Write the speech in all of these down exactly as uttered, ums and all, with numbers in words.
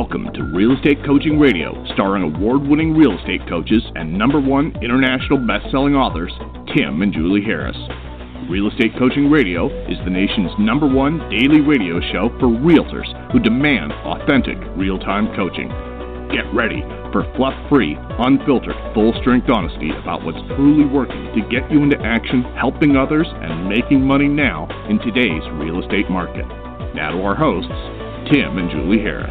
Welcome to Real Estate Coaching Radio, starring award-winning real estate coaches and number one international best-selling authors, Tim and Julie Harris. Real Estate Coaching Radio is the nation's number one daily radio show for realtors who demand authentic, real-time coaching. Get ready for fluff-free, unfiltered, full-strength honesty about what's truly working to get you into action, helping others, and making money now in today's real estate market. Now to our hosts, Tim and Julie Harris.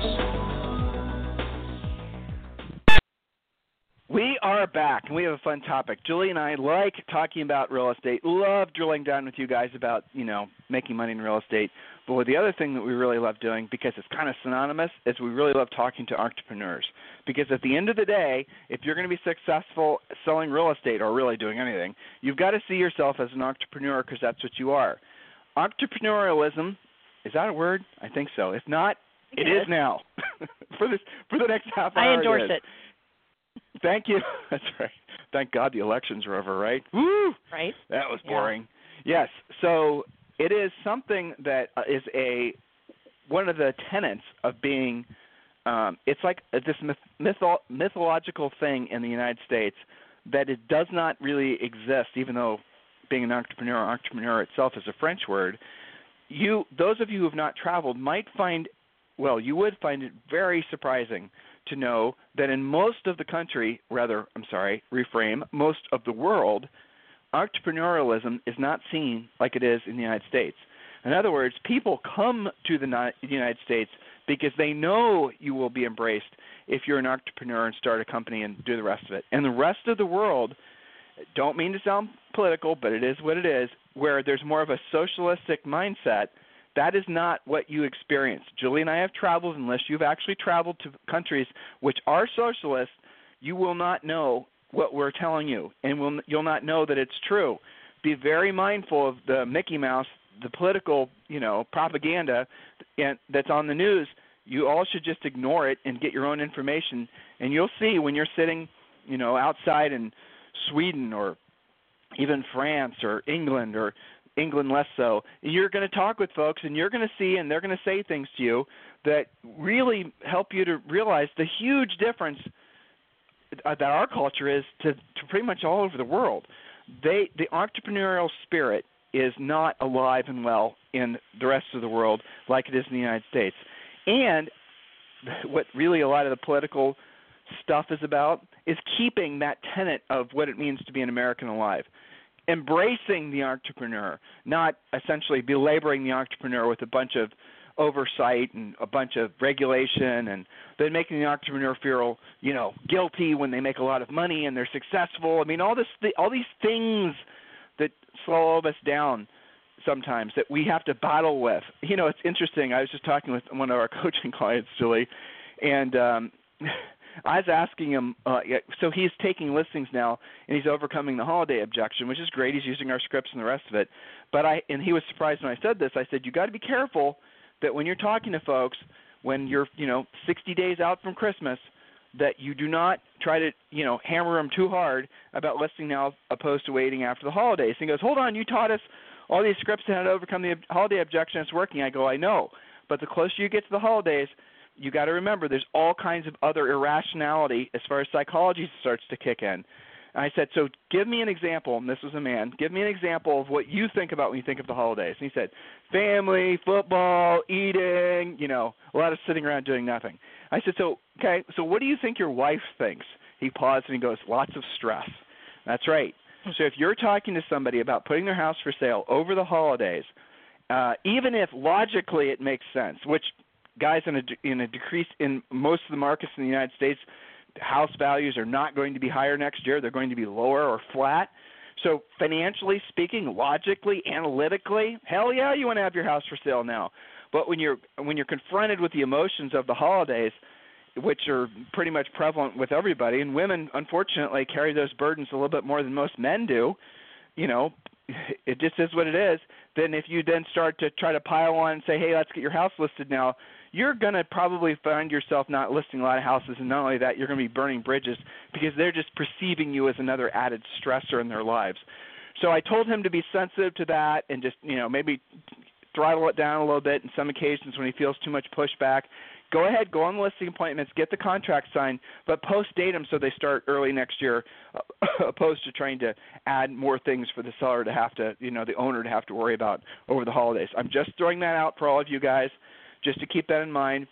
We are back, and we have a fun topic. Julie and I like talking about real estate, love drilling down with you guys about, you know, making money in real estate. But the other thing that we really love doing, because it's kind of synonymous, is we really love talking to entrepreneurs. Because at the end of the day, if you're going to be successful selling real estate or really doing anything, you've got to see yourself as an entrepreneur because that's what you are. Entrepreneurialism, is that a word? I think so. If not, it, it is. is now. for this for the next half hour. I endorse it. it. Thank you. That's right. Thank God the elections are over, right? Woo! Right. That was yeah. boring. Yes. So it is something that is a one of the tenets of being. Um, it's like this myth, mytho, mythological thing in the United States that it does not really exist, even though being an entrepreneur, entrepreneur itself is a French word. You, those of you who have not traveled, might find, well, you would find it very surprising to know that in most of the country, rather, I'm sorry, reframe, most of the world, entrepreneurialism is not seen like it is in the United States. In other words, people come to the United States because they know you will be embraced if you're an entrepreneur and start a company and do the rest of it. And the rest of the world, don't mean to sound political, but it is what it is, where there's more of a socialistic mindset. That is not what you experience. Julie and I have traveled. Unless you've actually traveled to countries which are socialist, you will not know what we're telling you, and we'll, you'll not know that it's true. Be very mindful of the Mickey Mouse, the political, you know, propaganda that's on the news. You all should just ignore it and get your own information, and you'll see when you're sitting, you know, outside in Sweden or even France or England or England less so, you're going to talk with folks and you're going to see and they're going to say things to you that really help you to realize the huge difference that our culture is to, to pretty much all over the world. They, the entrepreneurial spirit is not alive and well in the rest of the world like it is in the United States. And what really a lot of the political stuff is about is keeping that tenet of what it means to be an American alive. Embracing the entrepreneur, not essentially belaboring the entrepreneur with a bunch of oversight and a bunch of regulation, and then making the entrepreneur feel, you know, guilty when they make a lot of money and they're successful. I mean, all this, all these things that slow us down sometimes that we have to battle with. You know, it's interesting. I was just talking with one of our coaching clients, Julie, and um, I was asking him, uh, so he's taking listings now, and he's overcoming the holiday objection, which is great. He's using our scripts and the rest of it. But I, and he was surprised when I said this. I said, you got to be careful that when you're talking to folks, when you're, you know, sixty days out from Christmas, that you do not try to, you know, hammer them too hard about listing now opposed to waiting after the holidays. And he goes, hold on, you taught us all these scripts on how to overcome the holiday objection. It's working. I go, I know. But the closer you get to the holidays, you got to remember there's all kinds of other irrationality as far as psychology starts to kick in. And I said, so give me an example, and this was a man, give me an example of what you think about when you think of the holidays. And he said, family, football, eating, you know, a lot of sitting around doing nothing. I said, so, okay, so what do you think your wife thinks? He paused and he goes, lots of stress. That's right. So if you're talking to somebody about putting their house for sale over the holidays, uh, even if logically it makes sense, which guys in a, in a decrease in most of the markets in the United States, house values are not going to be higher next year. They're going to be lower or flat. So financially speaking, logically, analytically, hell yeah, you want to have your house for sale now. But when you're when you're confronted with the emotions of the holidays, which are pretty much prevalent with everybody, and women, unfortunately, carry those burdens a little bit more than most men do, you know, it just is what it is. Then if you then start to try to pile on and say, hey, let's get your house listed now, you're going to probably find yourself not listing a lot of houses, and not only that, you're going to be burning bridges because they're just perceiving you as another added stressor in their lives. So I told him to be sensitive to that and just, you know, maybe throttle it down a little bit in some occasions when he feels too much pushback. go ahead, go on the listing appointments, get the contract signed, but post-date them so they start early next year, uh, opposed to trying to add more things for the seller to have to, you know, the owner to have to worry about over the holidays. I'm just throwing that out for all of you guys, just to keep that in mind.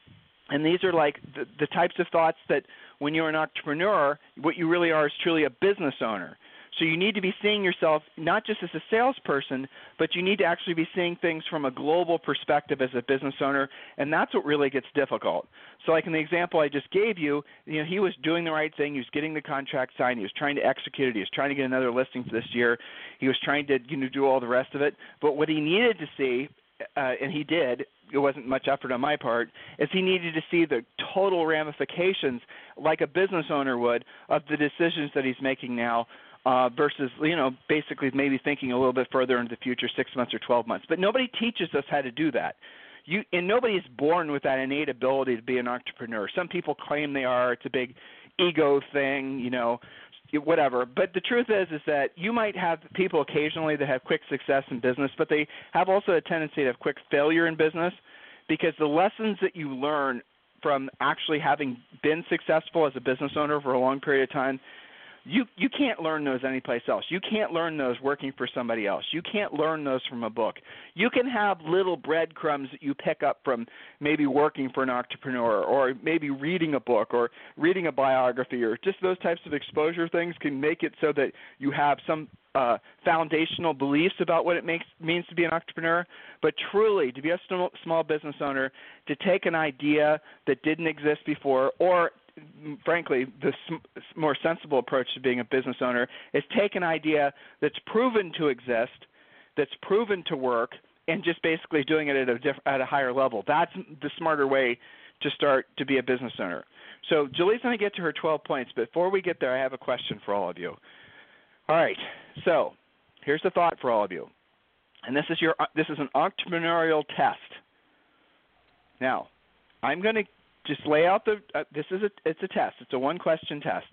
And these are like the, the types of thoughts that when you're an entrepreneur, what you really are is truly a business owner. So you need to be seeing yourself not just as a salesperson, but you need to actually be seeing things from a global perspective as a business owner, and that's what really gets difficult. So like in the example I just gave you, you know, he was doing the right thing. He was getting the contract signed. He was trying to execute it. He was trying to get another listing for this year. He was trying to, you know, do all the rest of it. But what he needed to see, uh, and he did, it wasn't much effort on my part, is he needed to see the total ramifications like a business owner would of the decisions that he's making now, Uh, versus, you know, basically maybe thinking a little bit further into the future, six months or twelve months. But nobody teaches us how to do that. You, and nobody is born with that innate ability to be an entrepreneur. Some people claim they are. It's a big ego thing, you know, whatever. But the truth is is that you might have people occasionally that have quick success in business, but they have also a tendency to have quick failure in business, because the lessons that you learn from actually having been successful as a business owner for a long period of time, You you can't learn those anyplace else. You can't learn those working for somebody else. You can't learn those from a book. You can have little breadcrumbs that you pick up from maybe working for an entrepreneur, or maybe reading a book, or reading a biography, or just those types of exposure things can make it so that you have some uh, foundational beliefs about what it makes means to be an entrepreneur. But truly, to be a small, small business owner, to take an idea that didn't exist before, or frankly, the more sensible approach to being a business owner is take an idea that's proven to exist, that's proven to work, and just basically doing it at a, diff- at a higher level. That's the smarter way to start to be a business owner. So Julie's going to get to her twelve points, but before we get there, I have a question for all of you. All right, so here's the thought for all of you, and this is your this is an entrepreneurial test. Now, I'm going to just lay out the uh, – this is a – it's a test. It's a one-question test.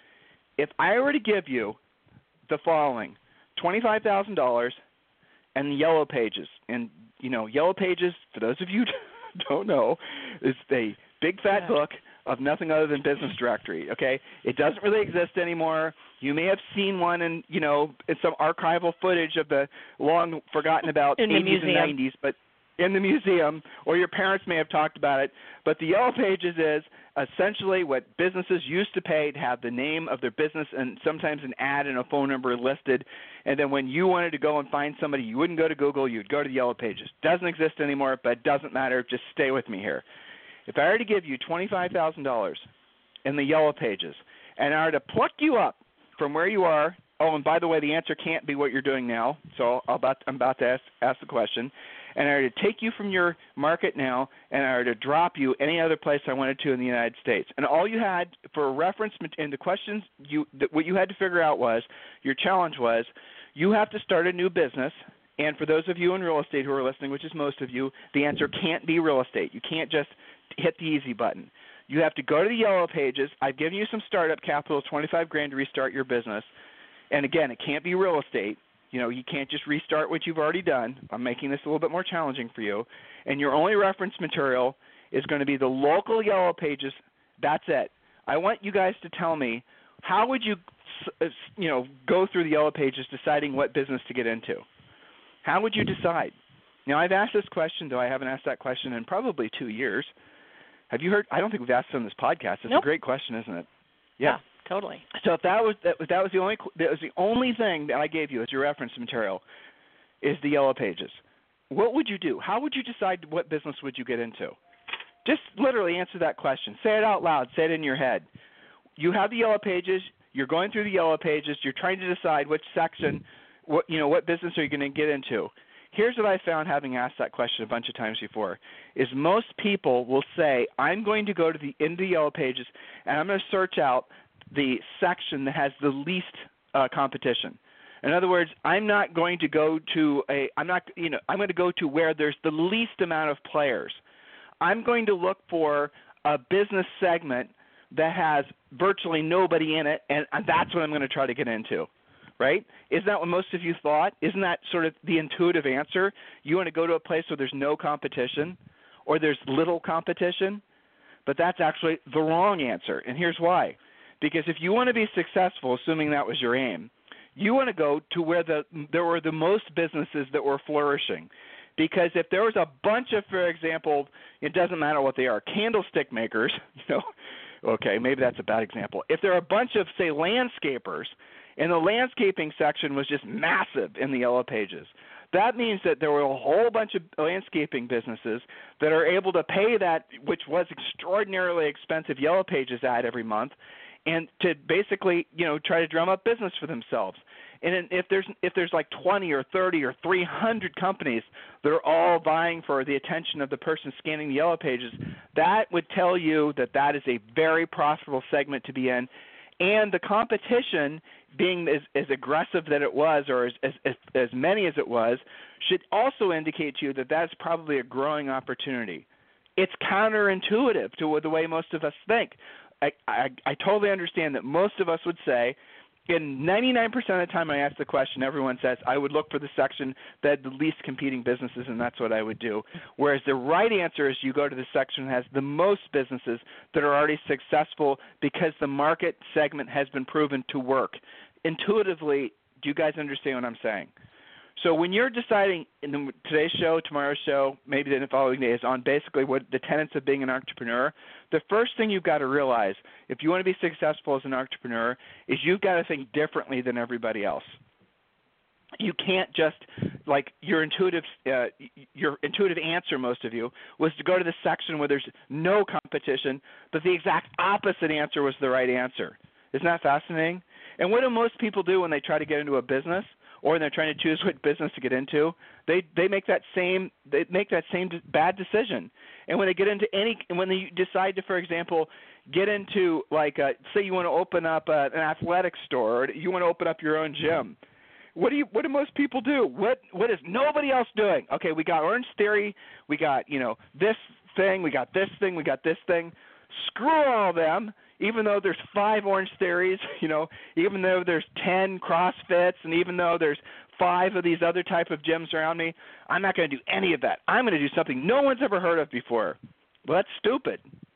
If I were to give you the following, twenty-five thousand dollars and the Yellow Pages, and, you know, Yellow Pages, for those of you who don't know, is a big fat book of nothing other than business directory, okay? It doesn't really exist anymore. You may have seen one in, you know, in some archival footage of the long forgotten about in eighties the and nineties, but – in the museum, or your parents may have talked about it. But the Yellow Pages is essentially what businesses used to pay to have the name of their business and sometimes an ad and a phone number listed. And then when you wanted to go and find somebody, you wouldn't go to Google, you'd go to the Yellow Pages. Doesn't exist anymore, but it doesn't matter. Just stay with me here. If I were to give you twenty-five thousand dollars in the Yellow Pages, and I were to pluck you up from where you are, oh, and by the way, the answer can't be what you're doing now, so I'll about, I'm about to ask, ask the question, and I were to take you from your market now, and I were to drop you any other place I wanted to in the United States. And all you had for a reference in the questions, you that what you had to figure out was, your challenge was, you have to start a new business. And for those of you in real estate who are listening, which is most of you, the answer can't be real estate. You can't just hit the easy button. You have to go to the Yellow Pages. I've given you some startup capital, twenty-five grand to restart your business. And again, it can't be real estate. You know, you can't just restart what you've already done. I'm making this a little bit more challenging for you. And your only reference material is going to be the local Yellow Pages. That's it. I want you guys to tell me, how would you, you know, go through the Yellow Pages deciding what business to get into? How would you decide? Now, I've asked this question, though I haven't asked that question in probably two years. Have you heard? I don't think we've asked it on this podcast. It's nope. a great question, isn't it? Yeah. yeah. Totally. So if that was that, that was the only that was the only thing that I gave you as your reference material, is the Yellow Pages. What would you do? How would you decide what business would you get into? Just literally answer that question. Say it out loud. Say it in your head. You have the Yellow Pages. You're going through the Yellow Pages. You're trying to decide which section, what you know, what business are you going to get into. Here's what I found, having asked that question a bunch of times before, is most people will say, I'm going to go to the into the Yellow Pages, and I'm going to search out the section that has the least uh, competition. In other words, I'm not going to go to a I'm not you know I'm going to go to where there's the least amount of players. I'm going to look for a business segment that has virtually nobody in it, and, and that's what I'm going to try to get into. Right? Isn't that what most of you thought? Isn't that sort of the intuitive answer? You want to go to a place where there's no competition? or there's little competition, but that's actually the wrong answer. And here's why. Because if you want to be successful, assuming that was your aim, you want to go to where the there were the most businesses that were flourishing. Because if there was a bunch of, for example, it doesn't matter what they are, candlestick makers, you know, okay, maybe that's a bad example. If there are a bunch of, say, landscapers, and the landscaping section was just massive in the Yellow Pages, that means that there were a whole bunch of landscaping businesses that are able to pay that, which was extraordinarily expensive Yellow Pages ad every month, and to basically, you know, try to drum up business for themselves. And if there's if there's like twenty or thirty or three hundred companies that are all vying for the attention of the person scanning the Yellow Pages, that would tell you that that is a very profitable segment to be in. And the competition, being as, as aggressive that it was, or as, as as many as it was, should also indicate to you that that's probably a growing opportunity. It's counterintuitive to the way most of us think. I, I, I totally understand that most of us would say, in ninety-nine percent of the time I ask the question, everyone says, I would look for the section that had the least competing businesses, and that's what I would do. Whereas the right answer is you go to the section that has the most businesses that are already successful because the market segment has been proven to work. Intuitively, do you guys understand what I'm saying? So when you're deciding in the, today's show, tomorrow's show, maybe in the following days on basically what the tenets of being an entrepreneur, the first thing you've got to realize if you want to be successful as an entrepreneur is you've got to think differently than everybody else. You can't just, like your intuitive uh, your intuitive answer, most of you, was to go to the section where there's no competition, but the exact opposite answer was the right answer. Isn't that fascinating? And what do most people do when they try to get into a business? Or they're trying to choose what business to get into, they they make that same they make that same bad decision. And when they get into any, and when they decide to, for example, get into like, a, say you want to open up a, an athletic store, or you want to open up your own gym, what do you what do most people do? What what is nobody else doing? Okay, we got Orange Theory, we got you know this thing, we got this thing, we got this thing. Screw all of them. Even though there's five Orange Theories, you know, even though there's ten CrossFits, and even though there's five of these other type of gyms around me, I'm not going to do any of that. I'm going to do something no one's ever heard of before. Well, that's stupid.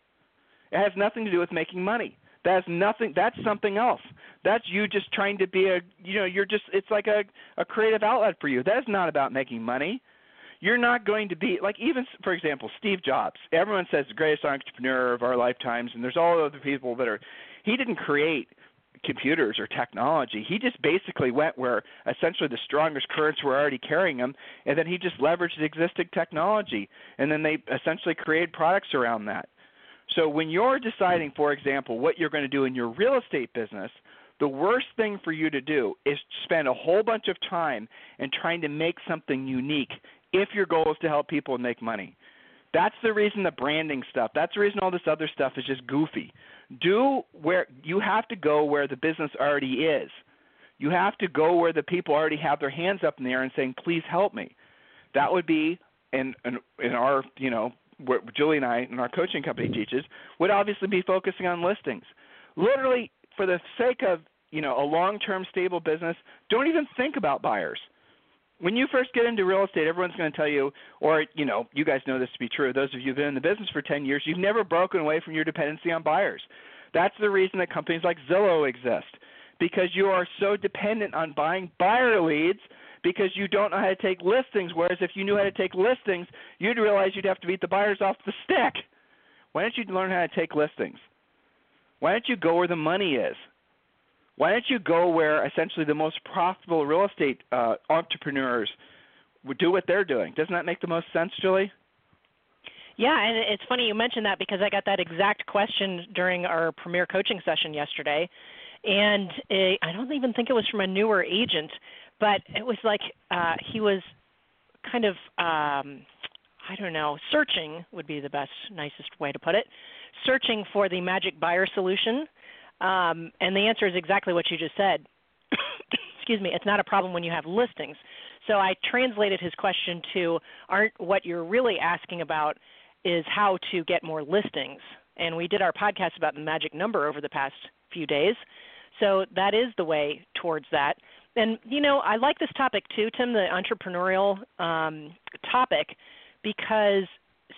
It has nothing to do with making money. That's nothing. That's something else. That's you just trying to be a, you know, you're just, it's like a, a creative outlet for you. That is not about making money. You're not going to be, like even, for example, Steve Jobs. Everyone says the greatest entrepreneur of our lifetimes, and there's all other people that are, he didn't create computers or technology. He just basically went where essentially the strongest currents were already carrying him, and then he just leveraged existing technology, and then they essentially created products around that. So when you're deciding, for example, what you're going to do in your real estate business, the worst thing for you to do is spend a whole bunch of time in trying to make something unique if your goal is to help people and make money. That's the reason the branding stuff, that's the reason all this other stuff is just goofy. Do where you have to go where the business already is. You have to go where the people already have their hands up in the air and saying, please help me. That would be, in, in, in our, you know, what Julie and I and our coaching company teaches, would obviously be focusing on listings. Literally, for the sake of, you know, a long-term stable business, don't even think about buyers. When you first get into real estate, everyone's going to tell you, or, you know, you guys know this to be true, those of you who've been in the business for ten years, you've never broken away from your dependency on buyers. That's the reason that companies like Zillow exist, because you are so dependent on buying buyer leads because you don't know how to take listings, whereas if you knew how to take listings, you'd realize you'd have to beat the buyers off the stick. Why don't you learn how to take listings? Why don't you go where the money is? Why don't you go where essentially the most profitable real estate uh, entrepreneurs would do what they're doing? Doesn't that make the most sense, Julie? Yeah, and it's funny you mentioned that because I got that exact question during our premier coaching session yesterday. And it, I don't even think it was from a newer agent, but it was like uh, he was kind of, um, I don't know, searching would be the best, nicest way to put it, searching for the magic buyer solution. Um, and the answer is exactly what you just said. Excuse me, it's not a problem when you have listings. So I translated his question to, aren't what you're really asking about is how to get more listings. And we did our podcast about the magic number over the past few days. So that is the way towards that. And, you know, I like this topic too, Tim, the entrepreneurial um, topic, because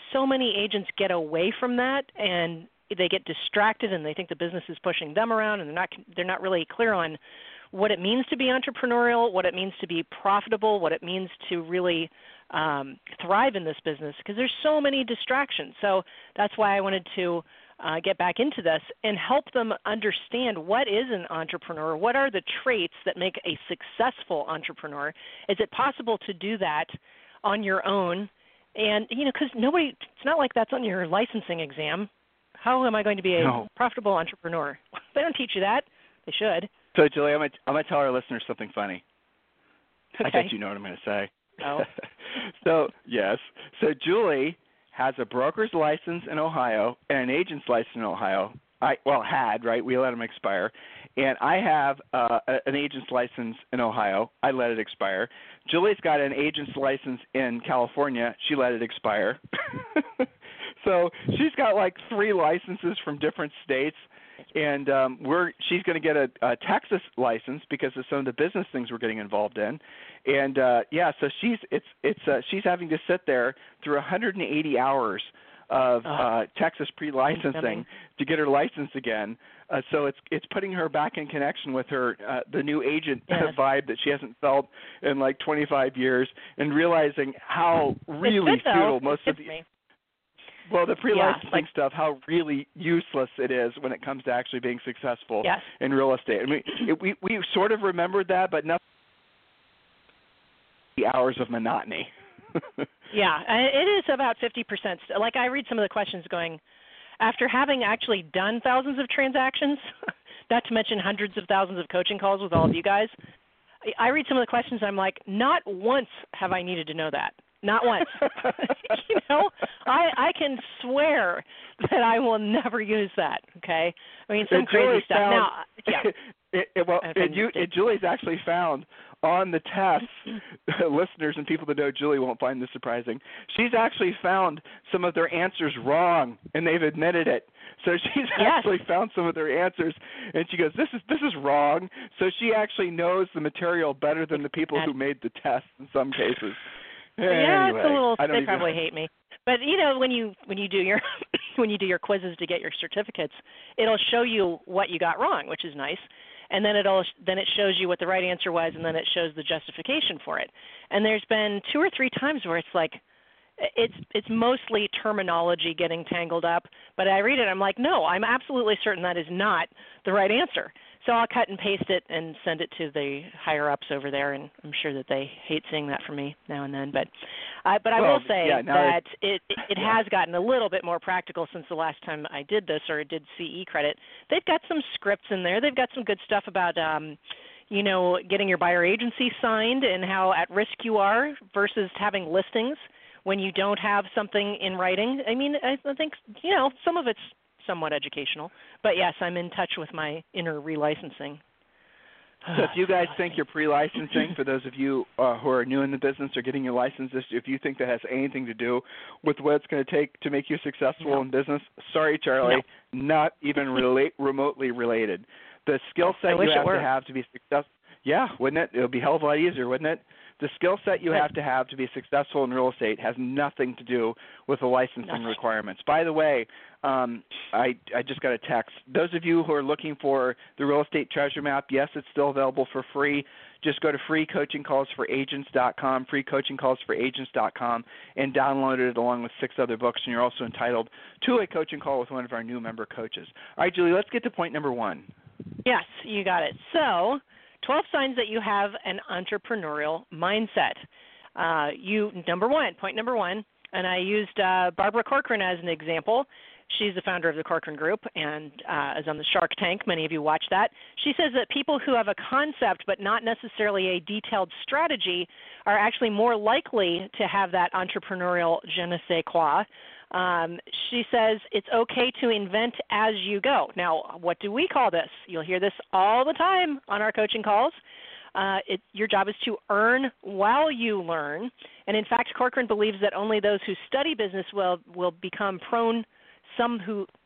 so many agents get away from that, and they get distracted, and they think the business is pushing them around, and they're not they're not really clear on what it means to be entrepreneurial, what it means to be profitable, what it means to really um, thrive in this business, because there's so many distractions. So that's why I wanted to uh, get back into this and help them understand what is an entrepreneur, what are the traits that make a successful entrepreneur. Is it possible to do that on your own? And, you know, because nobody, it's not like that's on your licensing exam. How am I going to be a no. profitable entrepreneur? They don't teach you that. They should. So, Julie, I'm going to, I'm going to tell our listeners something funny. Okay. I bet you know what I'm going to say. Oh. so, yes. So, Julie has a broker's license in Ohio and an agent's license in Ohio. I Well, had, right? We let them expire. And I have uh, an agent's license in Ohio. I let it expire. Julie's got an agent's license in California. She let it expire. So she's got like three licenses from different states. And um, we're she's going to get a, a Texas license because of some of the business things we're getting involved in, and uh, yeah, so she's it's it's uh, she's having to sit there through one hundred eighty hours of oh. uh, Texas pre-licensing to get her license again. Uh, so it's it's putting her back in connection with her uh, the new agent yes. vibe that she hasn't felt in like twenty-five years, and realizing how really it's good, futile though. most it of the me. Well, the pre-licensing yeah, like, stuff, how really useless it is when it comes to actually being successful yes. in real estate. I mean, it, we we sort of remembered that, but nothing. The hours of monotony. Yeah, it is about fifty percent. Like I read some of the questions going, after having actually done thousands of transactions, not to mention hundreds of thousands of coaching calls with all of you guys, I read some of the questions and I'm like, not once have I needed to know that. Not once. you know, I I can swear that I will never use that. Okay, I mean some and crazy Julie's stuff. Found, now, yeah. It, it, well, and you, and Julie's actually found on the tests, listeners and people that know Julie won't find this surprising. She's actually found some of their answers wrong, and they've admitted it. So she's yes. actually found some of their answers, and she goes, "This is this is wrong." So she actually knows the material better than the people who made the test in some cases. Yeah, anyway, it's a little. I don't They even... probably hate me, but you know, when you when you do your when you do your quizzes to get your certificates, it'll show you what you got wrong, which is nice, and then it'll then it shows you what the right answer was, and then it shows the justification for it. And there's been two or three times where it's like, it's it's mostly terminology getting tangled up, but I read it, I'm like, no, I'm absolutely certain that is not the right answer. So I'll cut and paste it and send it to the higher ups over there, and I'm sure that they hate seeing that from me now and then. But, uh, but I well, will say yeah, that it it, it yeah. has gotten a little bit more practical since the last time I did this or did C E credit. They've got some scripts in there. They've got some good stuff about, um, you know, getting your buyer agency signed and how at risk you are versus having listings when you don't have something in writing. I mean, I, I think, you know, some of it's somewhat educational. But, yes, I'm in touch with my inner relicensing. So if you guys think you're pre-licensing, for those of you uh, who are new in the business or getting your licenses, if you think that has anything to do with what it's going to take to make you successful no. in business, sorry, Charlie, no. not even relate, remotely related. The skill set I you have to have to be successful, yeah, wouldn't it? It would be a hell of a lot easier, wouldn't it? The skill set you have to have to be successful in real estate has nothing to do with the licensing Nothing. requirements. By the way, um, I, I just got a text. Those of you who are looking for the Real Estate Treasure Map, yes, it's still available for free. Just go to free coaching calls for agents dot com, free coaching calls for agents dot com, and download it along with six other books, and you're also entitled to a coaching call with one of our new member coaches. All right, Julie, let's get to point number one. Yes, you got it. So, twelve signs that you have an entrepreneurial mindset. Uh, you number one, point number one, and I used uh, Barbara Corcoran as an example. She's the founder of the Corcoran Group and uh, is on the Shark Tank. Many of you watch that. She says that people who have a concept but not necessarily a detailed strategy are actually more likely to have that entrepreneurial je ne sais quoi. Um, she says it's okay to invent as you go. Now, what do we call this? You'll hear this all the time on our coaching calls. Uh, it, your job is to earn while you learn. And in fact, Corcoran believes that only those who study business will, will become prone, some who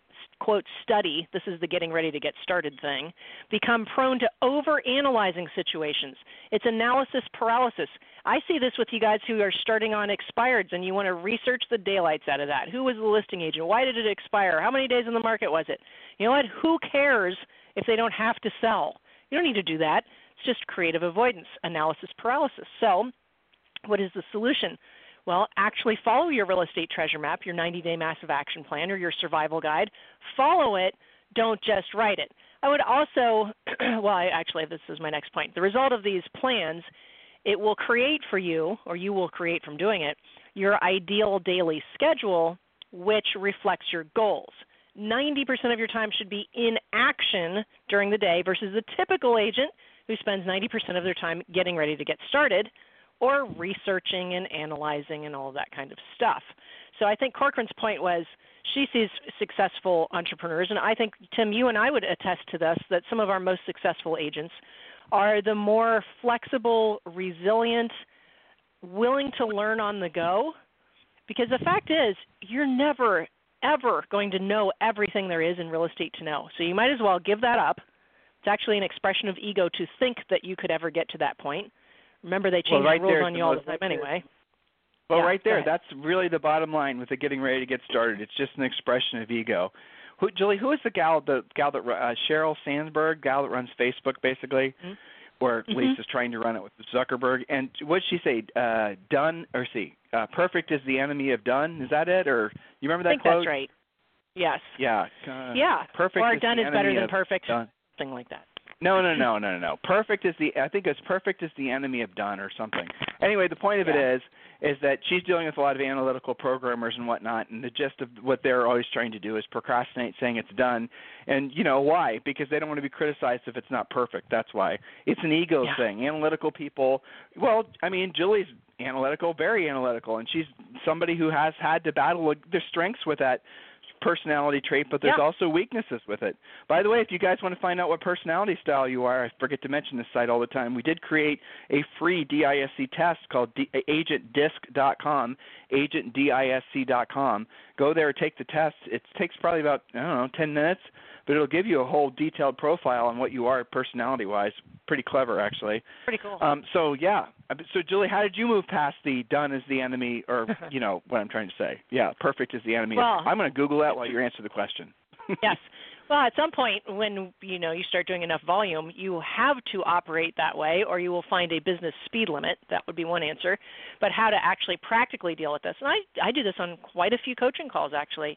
quote, study, this is the getting ready to get started thing, become prone to over-analyzing situations. It's analysis paralysis. I see this with you guys who are starting on expireds, and you want to research the daylights out of that. Who was the listing agent? Why did it expire? How many days in the market was it? You know what? Who cares if they don't have to sell? You don't need to do that. It's just creative avoidance, analysis paralysis. So what is the solution? Well, actually follow your real estate treasure map, your ninety-day massive action plan, or your survival guide. Follow it. Don't just write it. I would also, well, I actually, this is my next point. The result of these plans, it will create for you, or you will create from doing it, your ideal daily schedule, which reflects your goals. ninety percent of your time should be in action during the day versus the typical agent who spends ninety percent of their time getting ready to get started, or researching and analyzing and all of that kind of stuff. So I think Corcoran's point was she sees successful entrepreneurs, and I think, Tim, you and I would attest to this, that some of our most successful agents are the more flexible, resilient, willing to learn on the go, because the fact is you're never, ever going to know everything there is in real estate to know. So you might as well give that up. It's actually an expression of ego to think that you could ever get to that point. Remember, they change well, right the rules there, on you all the time anyway. Well, yeah, right there, that's really the bottom line with the getting ready to get started. It's just an expression of ego. Who, Julie, who is the gal, the gal that uh, Sheryl Sandberg, gal that runs Facebook, basically, mm-hmm. or at mm-hmm. least is trying to run it with Zuckerberg? And what did she say? Uh, done or see, uh, perfect is the enemy of done. Is that it? Or you remember that I think quote? That's right. Yes. Yeah. Uh, yeah. Perfect. Or is done the is better than of perfect. Done. Something like that. No, no, no, no, no, no. Perfect is the. I think it's perfect is the enemy of done or something. Anyway, the point of yeah. it is, is that she's dealing with a lot of analytical programmers and whatnot, and the gist of what they're always trying to do is procrastinate, saying it's done. And you know why? Because they don't want to be criticized if it's not perfect. That's why. It's an ego yeah. thing. Analytical people. Well, I mean, Julie's analytical, very analytical, and she's somebody who has had to battle their strengths with that personality trait, but there's yeah. also weaknesses with it. By the way, if you guys want to find out what personality style you are, I forget to mention this site all the time. We did create a free D I S C test called D- agent disc dot com, agent disc dot com. Go there, take the test. It takes probably about, I don't know, ten minutes, but it'll give you a whole detailed profile on what you are personality-wise. Pretty clever, actually. Pretty cool. Um, so, yeah. So, Julie, how did you move past the done is the enemy, or, you know, what I'm trying to say? Yeah, perfect is the enemy. Well, I'm going to Google that while you answer the question. Yes. Well, at some point when, you know, you start doing enough volume, you have to operate that way, or you will find a business speed limit. That would be one answer. But how to actually practically deal with this. And I, I do this on quite a few coaching calls, actually,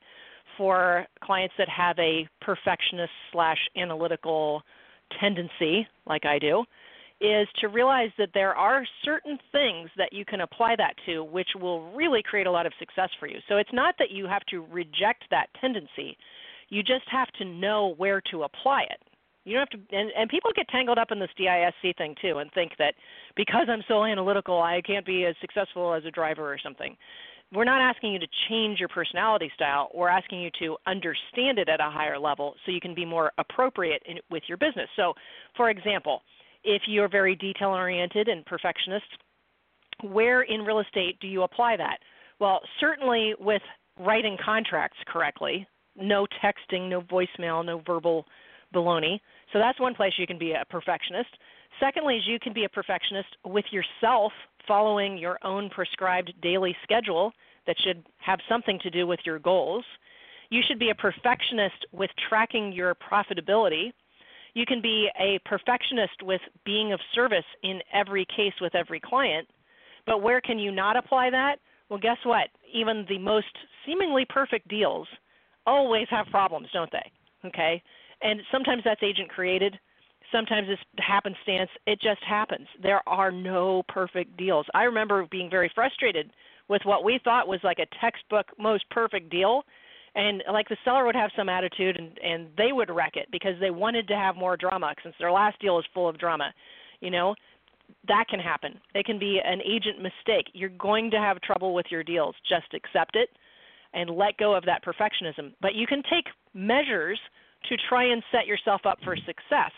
for clients that have a perfectionist slash analytical tendency, like I do, is to realize that there are certain things that you can apply that to which will really create a lot of success for you. So it's not that you have to reject that tendency. You just have to know where to apply it. You don't have to, and, and people get tangled up in this D I S C thing too and think that because I'm so analytical, I can't be as successful as a driver or something. We're not asking you to change your personality style. We're asking you to understand it at a higher level so you can be more appropriate in, with your business. So, for example, if you're very detail-oriented and perfectionist, where in real estate do you apply that? Well, certainly with writing contracts correctly, no texting, no voicemail, no verbal baloney. So that's one place you can be a perfectionist. Secondly, is you can be a perfectionist with yourself, following your own prescribed daily schedule that should have something to do with your goals. You should be a perfectionist with tracking your profitability. You can be a perfectionist with being of service in every case with every client. But where can you not apply that? Well, guess what? Even the most seemingly perfect deals always have problems, don't they? Okay? And sometimes that's agent created. Sometimes it's happenstance. It just happens. There are no perfect deals. I remember being very frustrated with what we thought was like a textbook most perfect deal. And like the seller would have some attitude and, and they would wreck it because they wanted to have more drama since their last deal is full of drama. You know, that can happen. It can be an agent mistake. You're going to have trouble with your deals. Just accept it and let go of that perfectionism. But you can take measures to try and set yourself up for success.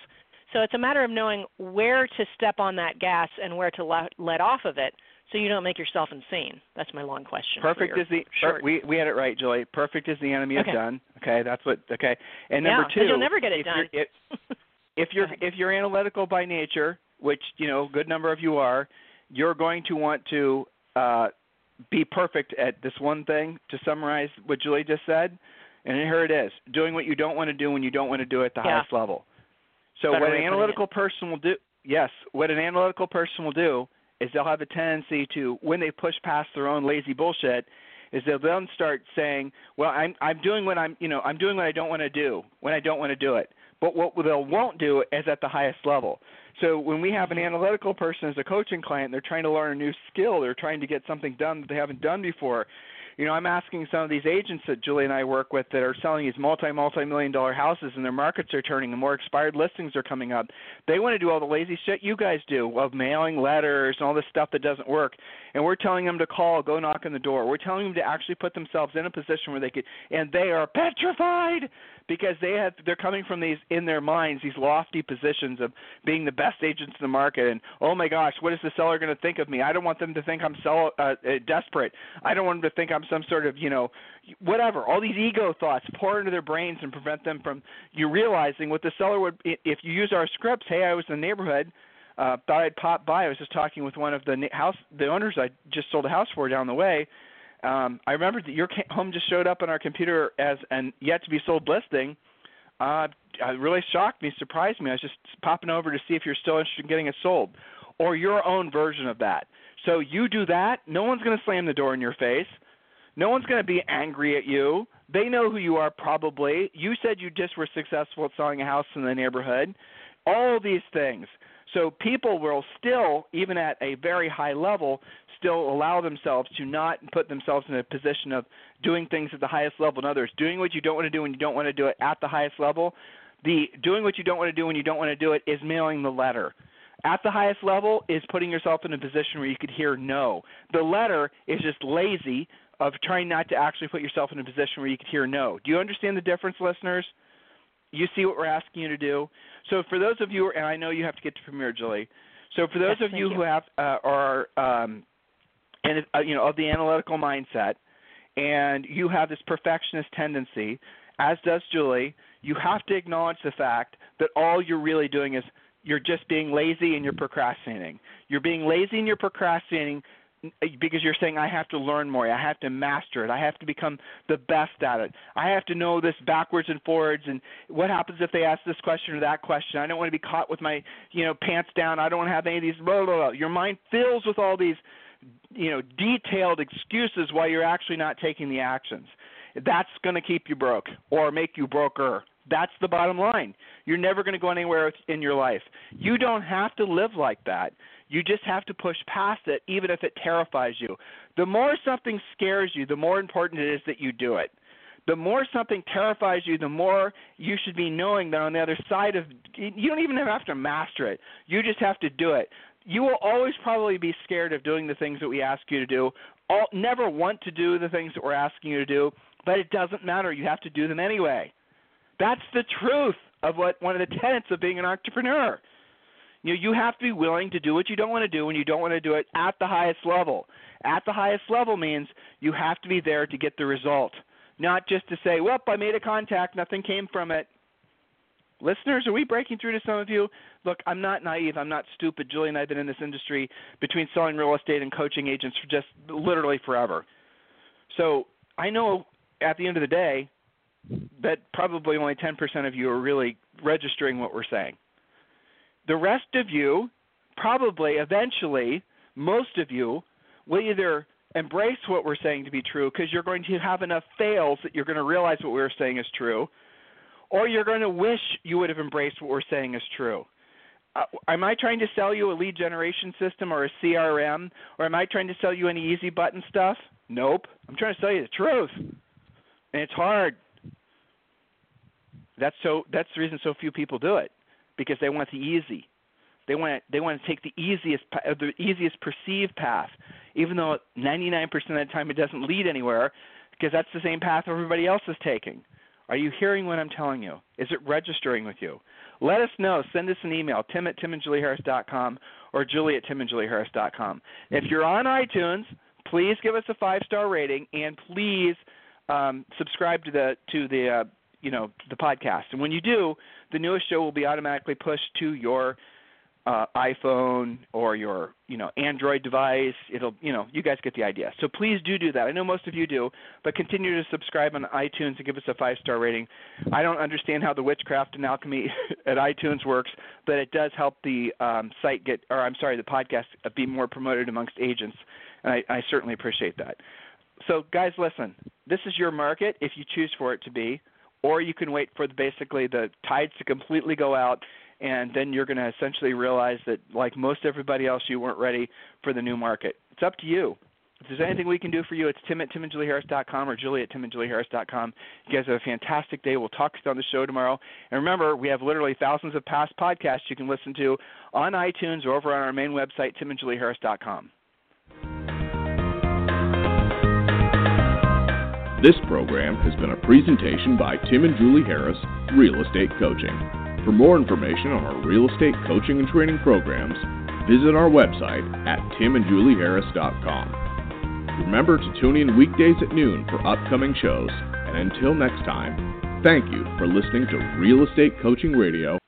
So it's a matter of knowing where to step on that gas and where to let, let off of it so you don't make yourself insane. That's my long question. Perfect is the short. we we had it right, Julie. Perfect is the enemy okay. of done. Okay, that's what. Okay, and yeah, number two, you'll never get it if done. You're, if, if you're if you're analytical by nature, which you know, a good number of you are, you're going to want to uh, be perfect at this one thing. To summarize what Julie just said, and here it is: doing what you don't want to do when you don't want to do it at the yeah. highest level. So Better what an analytical person will do, yes, what an analytical person will do is they'll have a tendency to, when they push past their own lazy bullshit, is they'll then start saying, well, I'm I'm doing what I'm you know I'm doing what I don't want to do when I don't want to do it. But what they won't do is at the highest level. So when we have an analytical person as a coaching client, they're trying to learn a new skill, they're trying to get something done that they haven't done before. You know, I'm asking some of these agents that Julie and I work with that are selling these multi, multi-million dollar houses and their markets are turning and more expired listings are coming up. They want to do all the lazy shit you guys do of mailing letters and all this stuff that doesn't work. And we're telling them to call, go knock on the door. We're telling them to actually put themselves in a position where they could, and they are petrified because they have, they're coming from these, in their minds, these lofty positions of being the best agents in the market. And, oh my gosh, what is the seller going to think of me? I don't want them to think I'm sell, uh, desperate. I don't want them to think I'm some sort of, you know, whatever. All these ego thoughts pour into their brains and prevent them from you realizing what the seller would, if you use our scripts, hey, I was in the neighborhood, uh, thought I'd pop by. I was just talking with one of the house, the owners I just sold a house for down the way. Um, I remember that your home just showed up on our computer as an yet to be sold listing. Uh, it really shocked me, surprised me. I was just popping over to see if you're still interested in getting it sold, or your own version of that. So you do that. No one's going to slam the door in your face. No one's going to be angry at you. They know who you are probably. You said you just were successful at selling a house in the neighborhood. All these things. So people will still, even at a very high level, still allow themselves to not put themselves in a position of doing things at the highest level. In others, doing what you don't want to do when you don't want to do it at the highest level. The doing what you don't want to do when you don't want to do it is mailing the letter. At the highest level is putting yourself in a position where you could hear no. The letter is just lazy of trying not to actually put yourself in a position where you could hear no. Do you understand the difference, listeners? You see what we're asking you to do? So for those of you, and I know you have to get to Premier, Julie. So for those yes, of you, you who have uh, are um, and uh, you know of the analytical mindset, and you have this perfectionist tendency, as does Julie, you have to acknowledge the fact that all you're really doing is you're just being lazy and you're procrastinating. You're being lazy and you're procrastinating because you're saying, I have to learn more. I have to master it. I have to become the best at it. I have to know this backwards and forwards. And what happens if they ask this question or that question? I don't want to be caught with my, you know, pants down. I don't want to have any of these, blah, blah, blah. Your mind fills with all these, you know, detailed excuses while you're actually not taking the actions. That's going to keep you broke or make you broker. That's the bottom line. You're never going to go anywhere in your life. You don't have to live like that. You just have to push past it, even if it terrifies you. The more something scares you, the more important it is that you do it. The more something terrifies you, the more you should be knowing that on the other side of – you don't even have to master it. You just have to do it. You will always probably be scared of doing the things that we ask you to do, all, never want to do the things that we're asking you to do, but it doesn't matter. You have to do them anyway. That's the truth of what one of the tenets of being an entrepreneur. You know, you have to be willing to do what you don't want to do when you don't want to do it at the highest level. At the highest level means you have to be there to get the result, not just to say, well, I made a contact, nothing came from it. Listeners, are we breaking through to some of you? Look, I'm not naive. I'm not stupid. Julie and I have been in this industry between selling real estate and coaching agents for just literally forever. So I know at the end of the day that probably only ten percent of you are really registering what we're saying. The rest of you, probably eventually, most of you, will either embrace what we're saying to be true because you're going to have enough fails that you're going to realize what we're saying is true, or you're going to wish you would have embraced what we're saying is true. Uh, am I trying to sell you a lead generation system or a C R M, or am I trying to sell you any easy button stuff? Nope. I'm trying to sell you the truth, and it's hard. That's so. That's the reason so few people do it, because they want the easy. They want they want to take the easiest the easiest perceived path, even though ninety-nine percent of the time it doesn't lead anywhere, because that's the same path everybody else is taking. Are you hearing what I'm telling you? Is it registering with you? let us know. Send us an email, tim at tim and julie harris dot com or julie at tim and julie harris dot com. If you're on iTunes, please give us a five-star rating, and please um, subscribe to the to the uh, you know the podcast. And when you do, the newest show will be automatically pushed to your uh, iPhone or your you know Android device. It'll you know you guys get the idea. So please do do that. I know most of you do, but continue to subscribe on iTunes and give us a five-star rating. I don't understand how the witchcraft and alchemy at iTunes works, but it does help the um, site get, or I'm sorry, the podcast be more promoted amongst agents, and I, I certainly appreciate that. So guys, listen, this is your market if you choose for it to be, or you can wait for the, basically the tides to completely go out, and then you're going to essentially realize that, like most everybody else, you weren't ready for the new market. It's up to you. If there's anything we can do for you, it's tim at tim and julie harris dot com or julie at tim and julie harris dot com. You guys have a fantastic day. We'll talk to you on the show tomorrow. And remember, we have literally thousands of past podcasts you can listen to on iTunes or over on our main website, tim and julie harris dot com. This program has been a presentation by Tim and Julie Harris, Real Estate Coaching. For more information on our real estate coaching and training programs, visit our website at tim and julie harris dot com. Remember to tune in weekdays at noon for upcoming shows, and until next time, thank you for listening to Real Estate Coaching Radio